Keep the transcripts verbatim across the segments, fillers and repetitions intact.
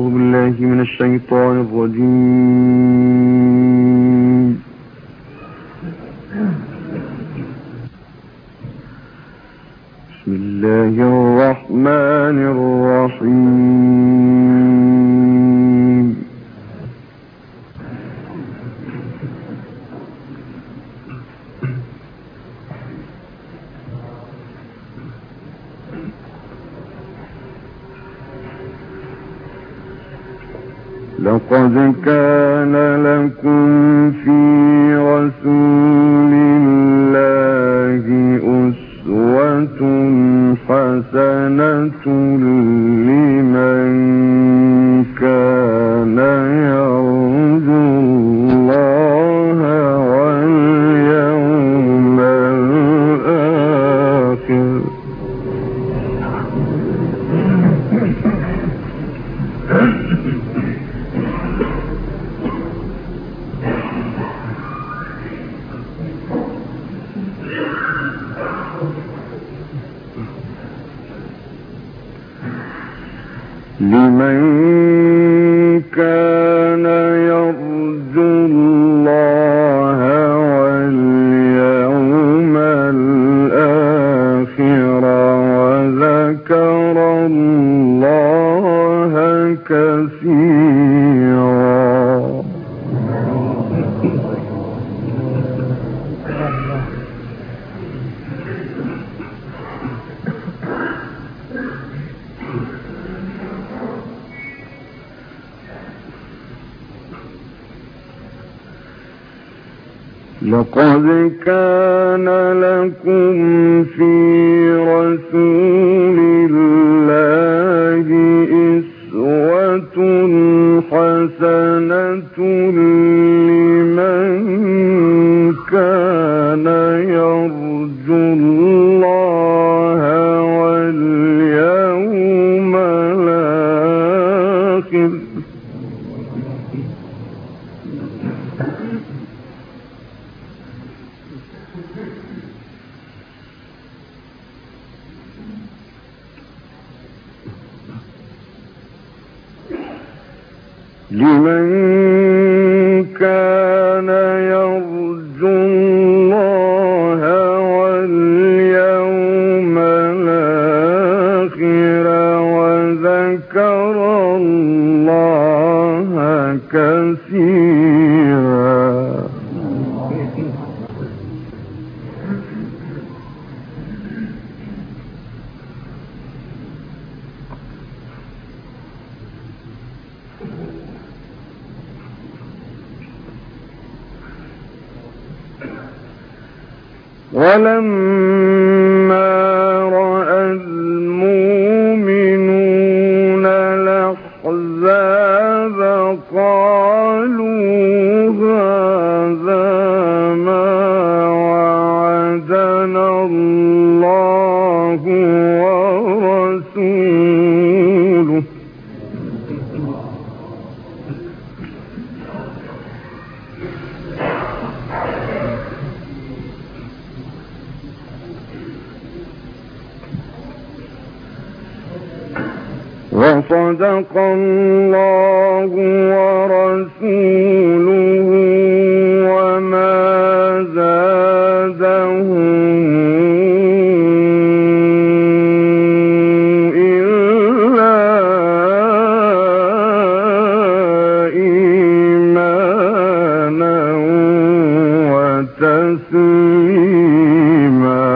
أعوذ بالله من الشيطان الرجيم. بسم الله الرحمن الرحيم. لقد كان لكم في رسول الله أسوة حسنة لمن كان يرجو الله واليوم الآخر. لمن كان يرجو الله واليوم الآخر وذكر الله كثيرا. لقد كان لكم في رسول الله أسوة حسنة لمن كان يرجو الله واليوم الآخر. لمن كان يرجو الله واليوم الآخر وذكر الله كثيرا. ولما رأى المؤمنون الأحزاب قالوا هذا ما وعدنا الله ورسوله وصدق الله ورسوله وما زادهم إلا إيمانا وتسليما.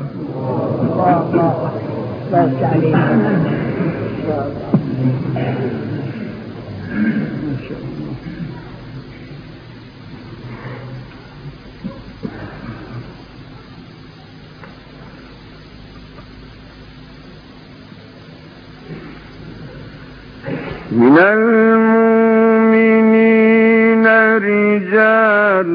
من المؤمنين رجال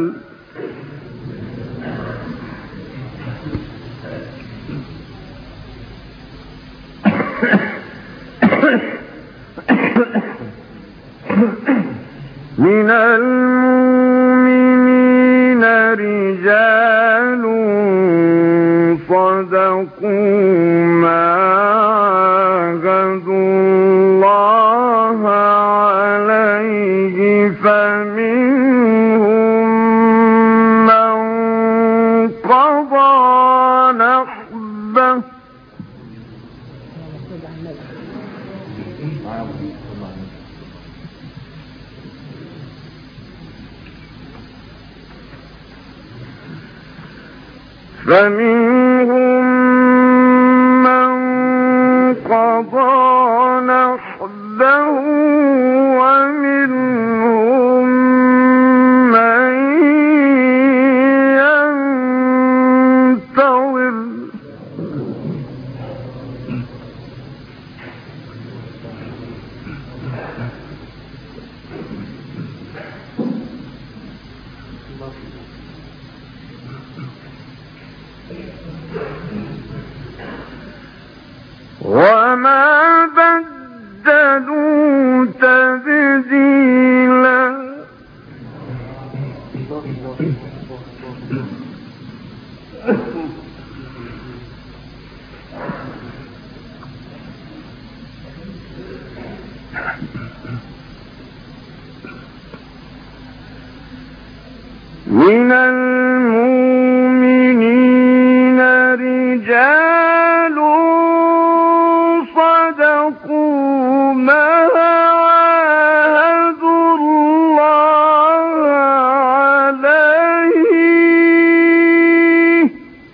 من المؤمنين رجال صدقوا ما عاهدوا الله فمنهم من قضى نحبه فمنهم من قضى نحبه ومنهم من ينتظر وما بدلوا تبديلا من المؤمنين رجال صدقوا ما عاهدوا الله عليه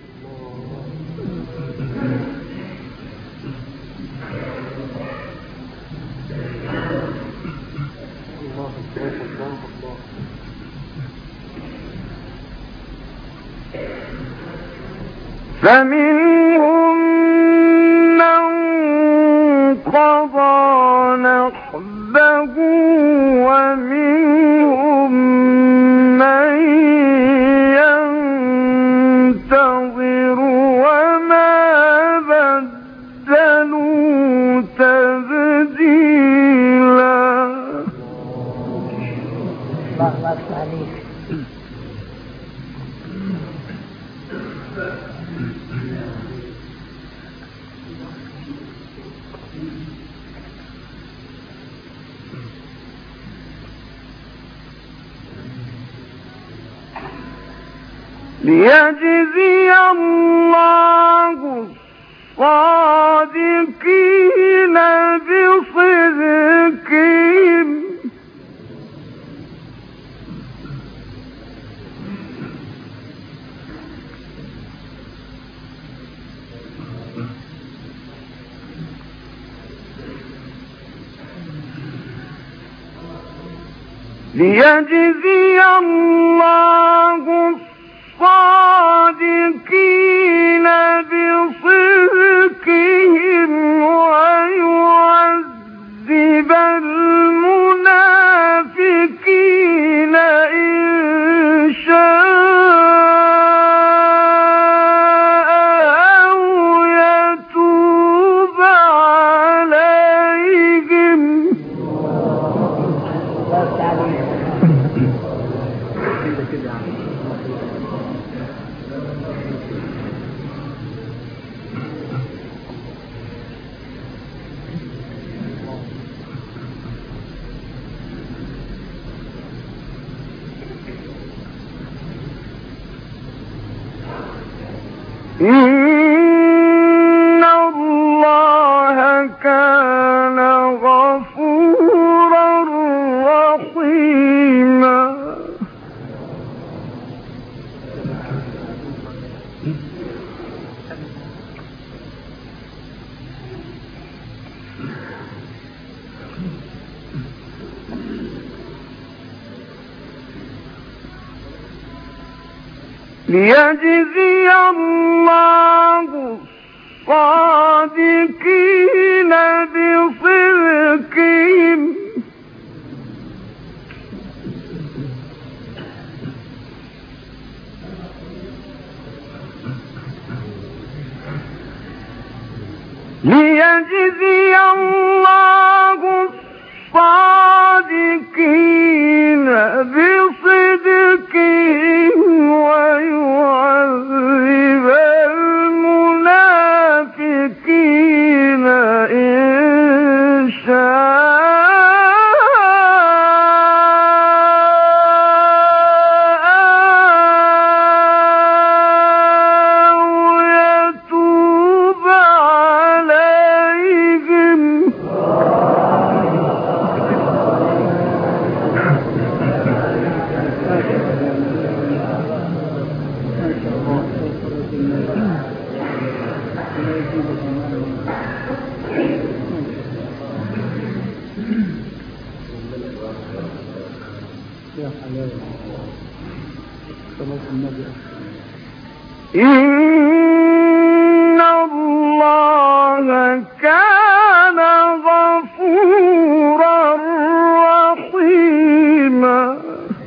فمنهم من قضى نحبه ومنهم من ينتظر وما بدلوا تبديلا. الله عليك. ليجزي الله الصادقين بصدقهم ليجزي الله الصادقين بصدقهم ويعذب المنافقين إن شاء أو يتوب عليهم. إن الله كان غفورا رحيما. ليجزي الله الصادقين بصدقهم ليجزي الله الصادقين بصدقهم ويعذب المنافقين إن شاء إن الله كان غفورا رحيما.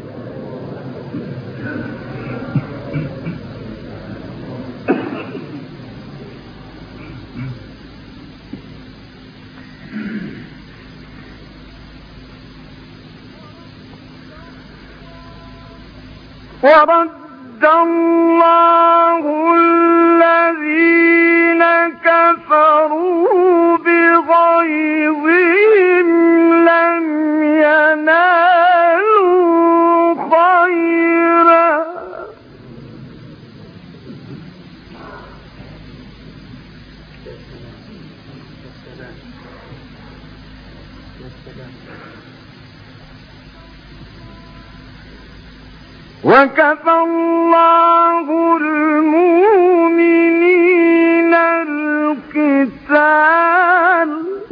ورد الله الذين كفروا بغيظهم لم ينالوا خيرا وكفى الله المؤمنين القتال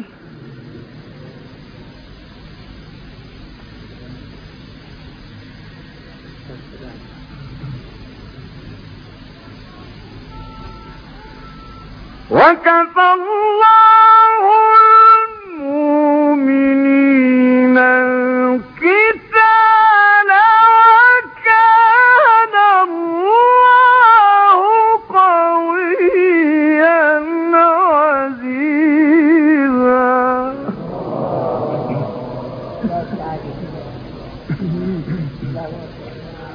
وكفى الله المؤمنين القتال وكان الله قويا عزيزا.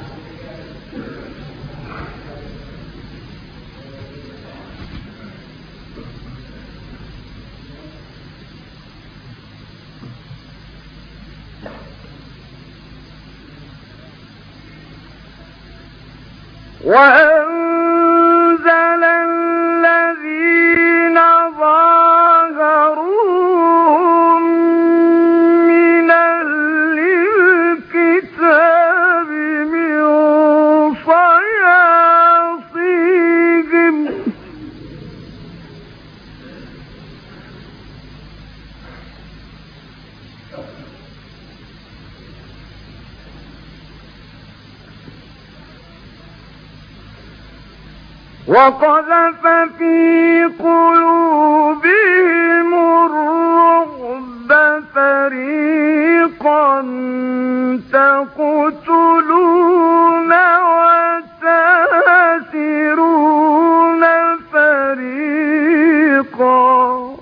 وأنزل الذين ظاهروهم من أهل الكتاب من صياصيهم وقذف في قلوبهم الرعب فريقا تقتلون وتأسرون فريقا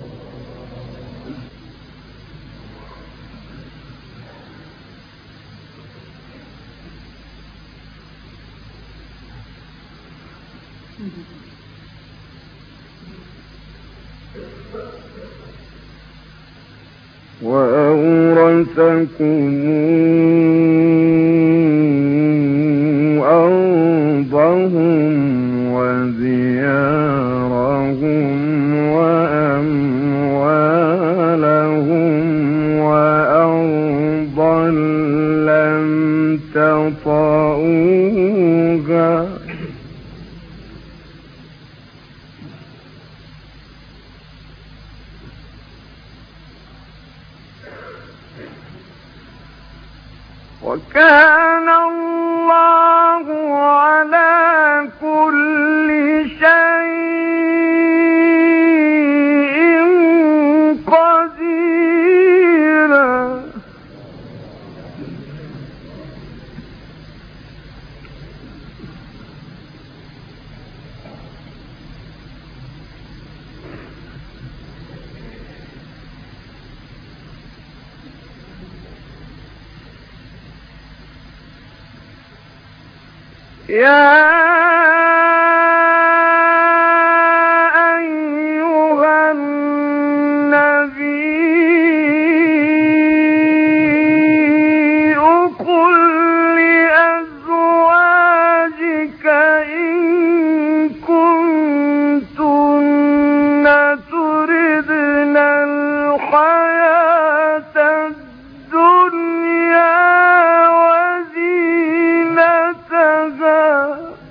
وأورثكم أرضهم وديارهم وأموالهم وأرضا لم تطئوها وكان الله على كل شيء قديرا. يا أيها النبي قل لأزواجك إن كنتن تردن الحياة الدنيا وزينتها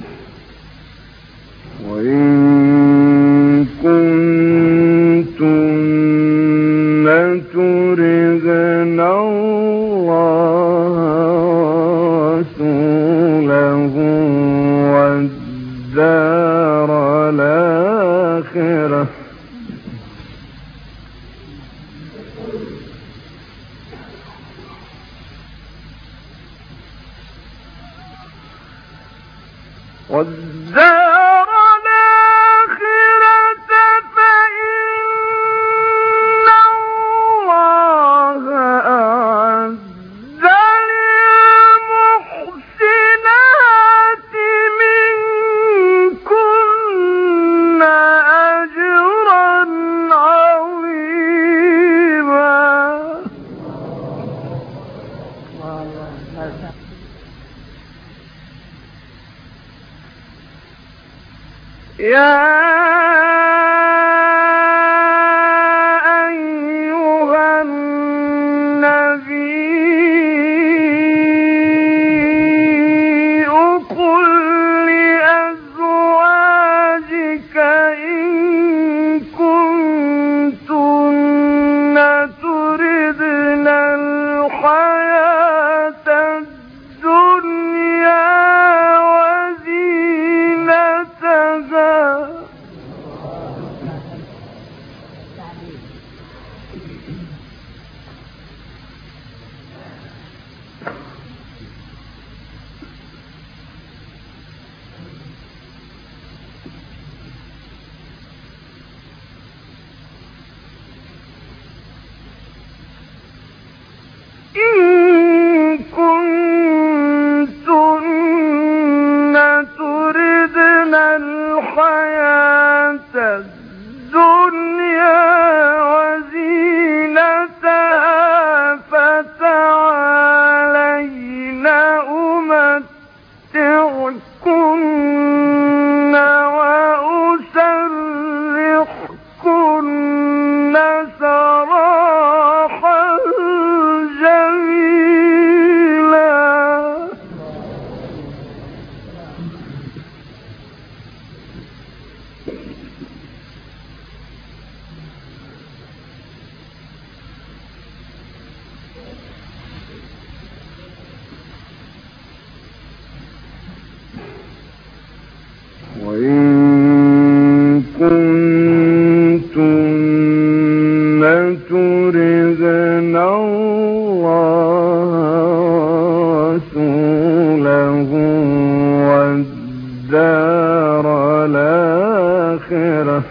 وإن كنتن تردن الله ورسوله والدار الآخرة والدار الآخرة فإن الله أعد للمحسنات منكن أجرا عظيما. يا أيها النبي قل لأزواجك إن كنتن تردن الحياة الدنيا إن كنتن تردن الحياة الدنيا وزينتها فتعالين أمتعكن وأسرحكن سراحا جميلا. وإن كنتن تردن الله ورسوله والدار الآخرة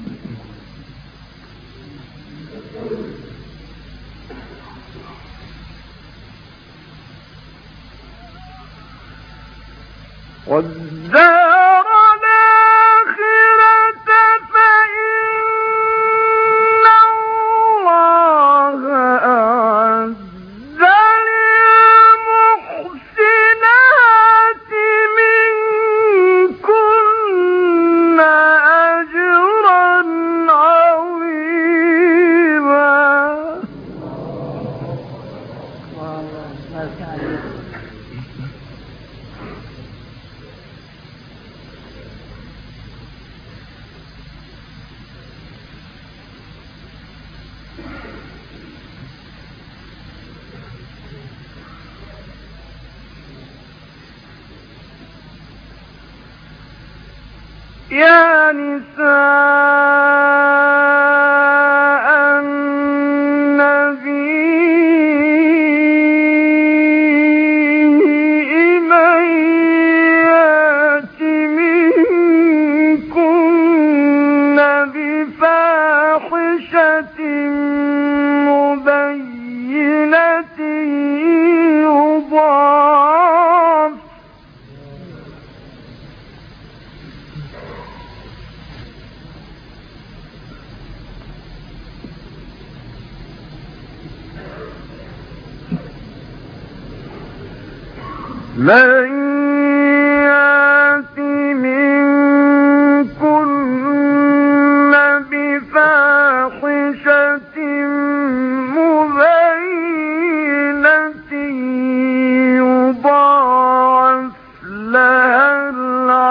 والدار الآخرة فإن الله أعد للمحسنات منكن أجرا عظيما. يا نساء النبي من يأت منكن بفاحشة مبينة يضاعف من يأت منكن بفاحشة مبينة يضاعف لها العذاب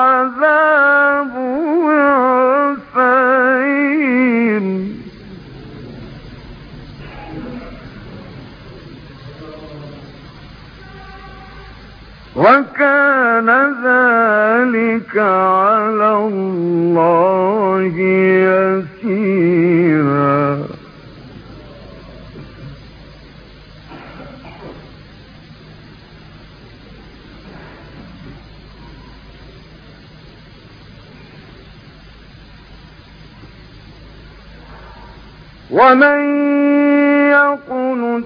وكان ذلك على الله يسيرا. ومن يقنت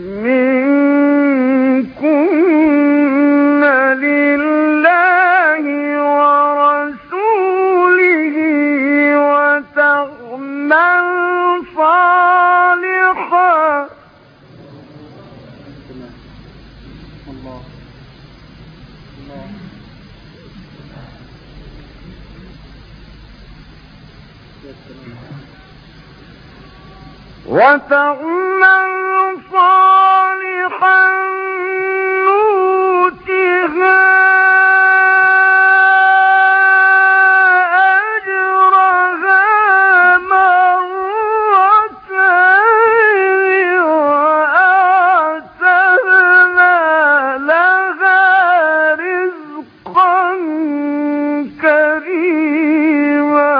منكن لله ورسوله وتعمل صالحا الله الله وتعمل صالحا نؤتها أجرها مرتين وأعتدنا لها رزقا كريما.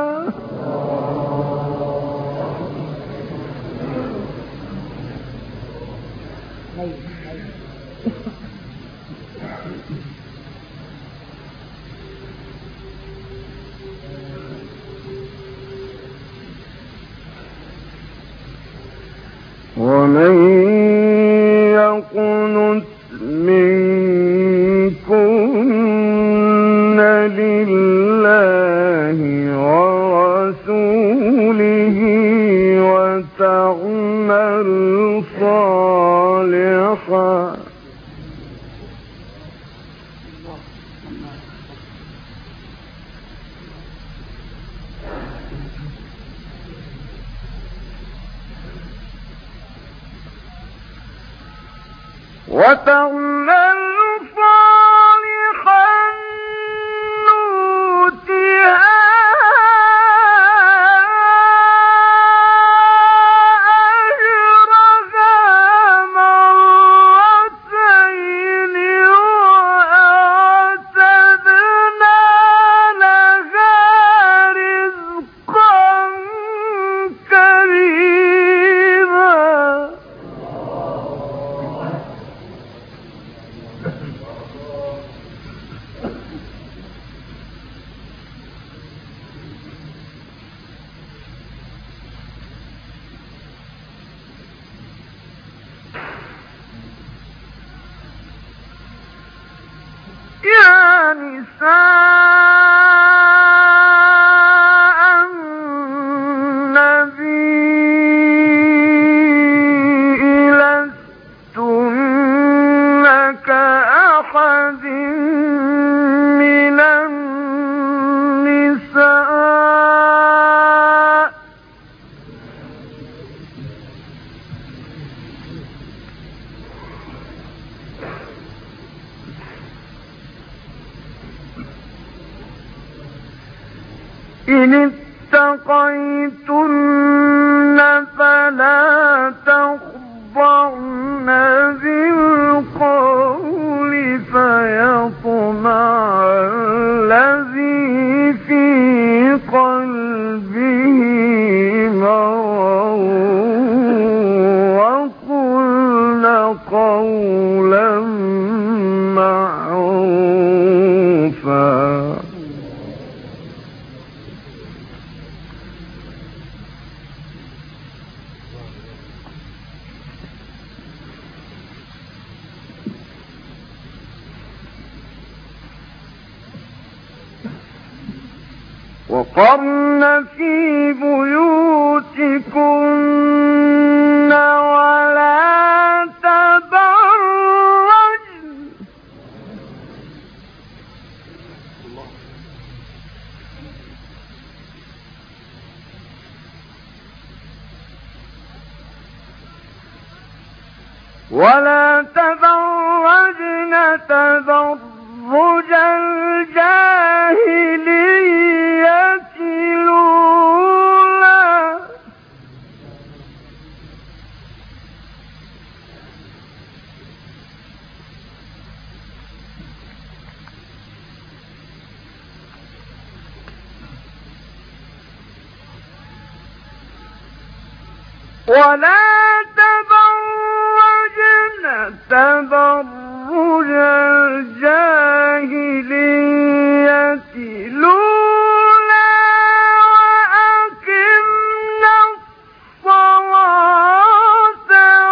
ومن يقنت منكن لله ورسوله وتعمل صالحا وتعمل صالحا نؤتها أجرها مرتين وأعتدنا لها رزقا كريما. يا نساء النبي لستن كأحد من النساء إن اتقيتن فلا تخضعن بالقول فيطمع الذي في قلبه مرض وقلن قولا معروفا. وقرن في بيوتكن ولا تبرجن ولا تبرجن تبرج الجاهلية الأولى ولا تبرجن تبرج الجاهلية الأولى وأقمنا الصلاة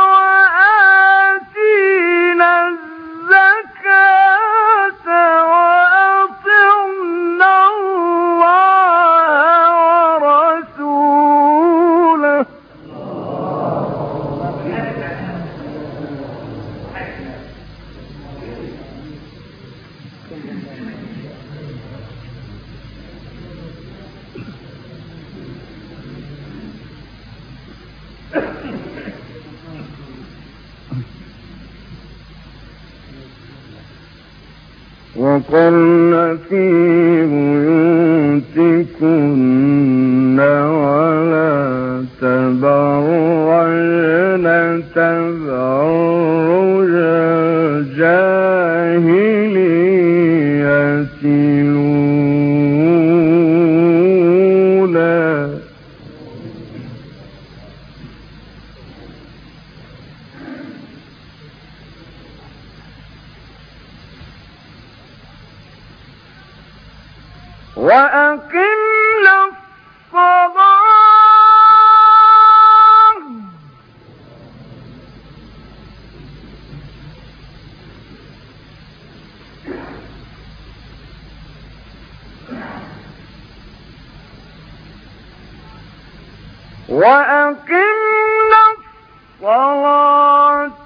وآتينا الزكاة وأطعنا الله ورسوله وقرن في بيوتكن ولا تبرجن تبرج الجاهلية الأولى وأقمنا الصلاة وأقمنا الصلاة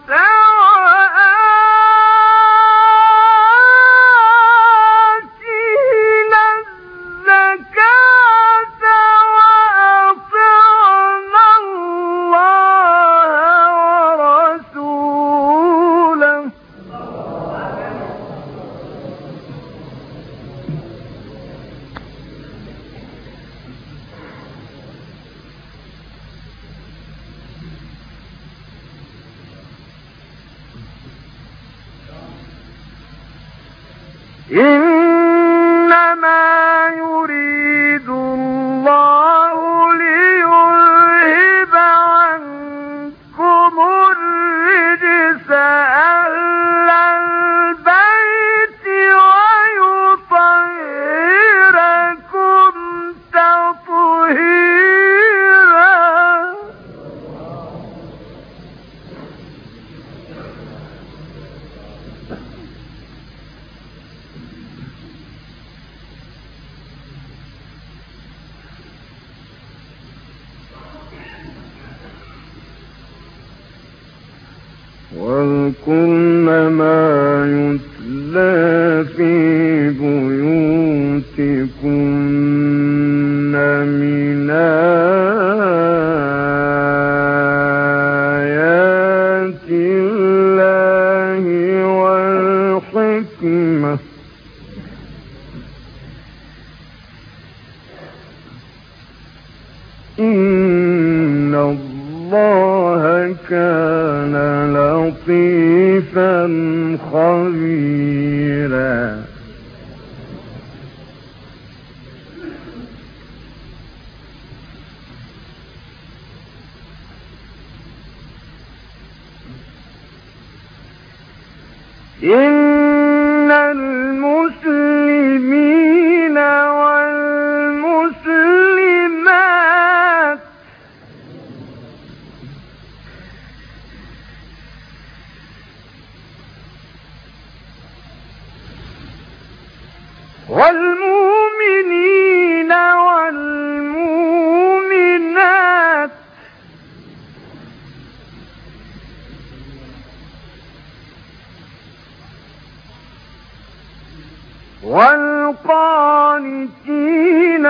إنما يريد الله ليذهب عنكم الرجس أهل البيت ويطهركم تطهيرا واذكرن ما يتلى في بيوتكن من آيات الله والحكمة إن الله كان لطيفا خبيرا إن المسلمين والمسلمات والمؤمنين والمؤمنات والقانتين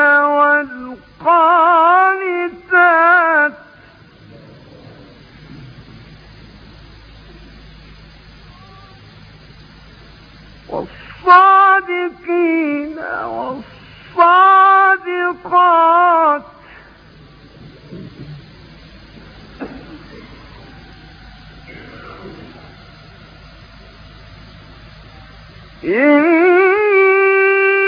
والقانتات والصادقين والصادقات إن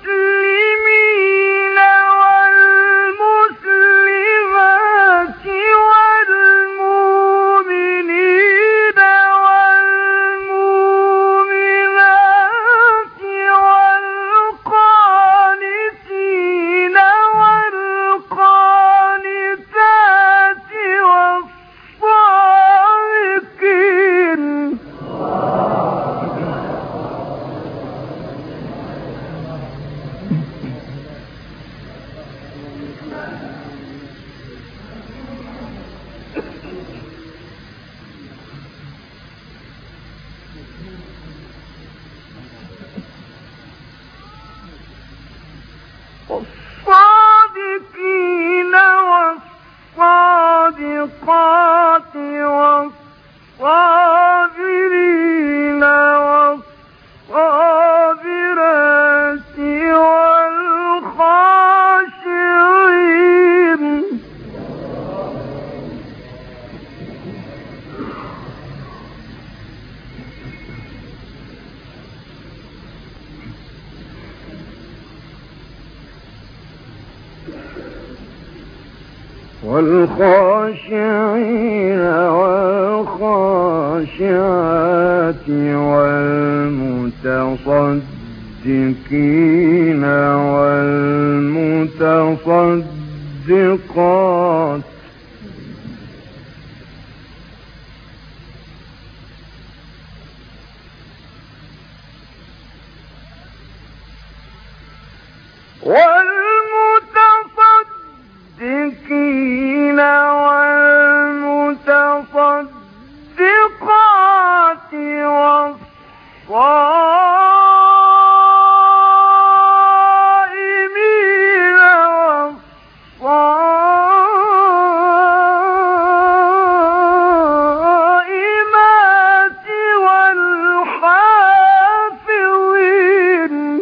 المسلمين والمسلمات والخاشعين والخاشعات والمتصدقين والمتصدقات والمتصدقين والمتصدقات والصائمين والصائمات والحافظين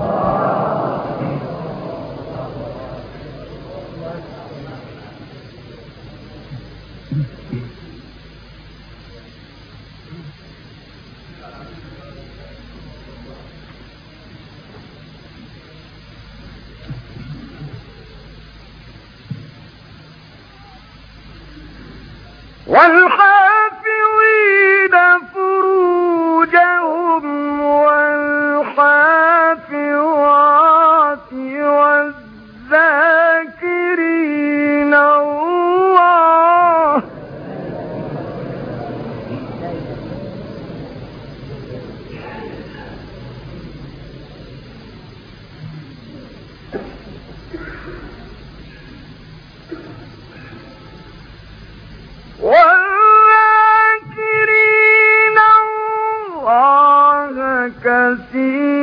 والحافظين فروجهم والحافظات والذاكرين الله والذاكرين الله كثيرا